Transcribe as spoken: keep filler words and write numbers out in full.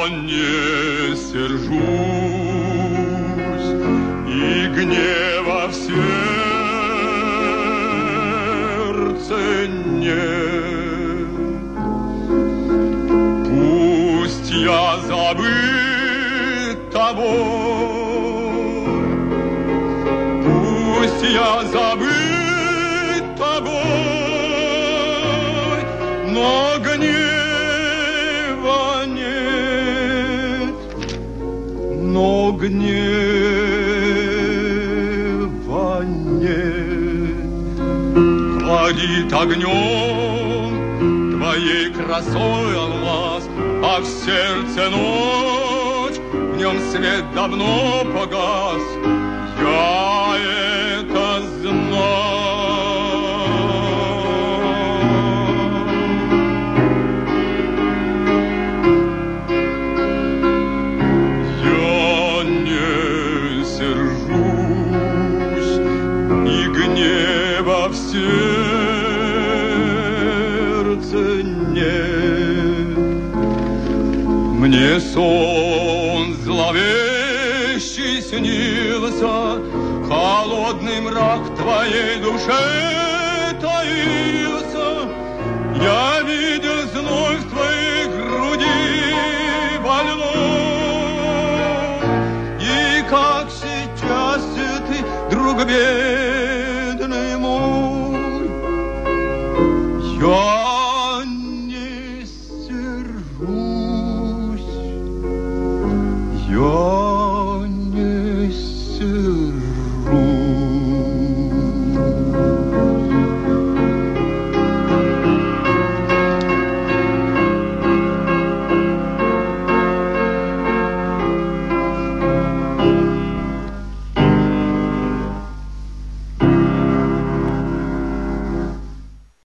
не сержусь, и гнева в сердце нет. Пусть я забыт тобой, пусть я забыт тобой, но гнева нет, но гнева нет. Горит огнем твоей красой алмаз, а в сердце ночь, в нем свет давно погас. Я это знаю. Я не сержусь, и гнева в сердце нет. Мне сон зловещий снился, холодный мрак твоей душе таился.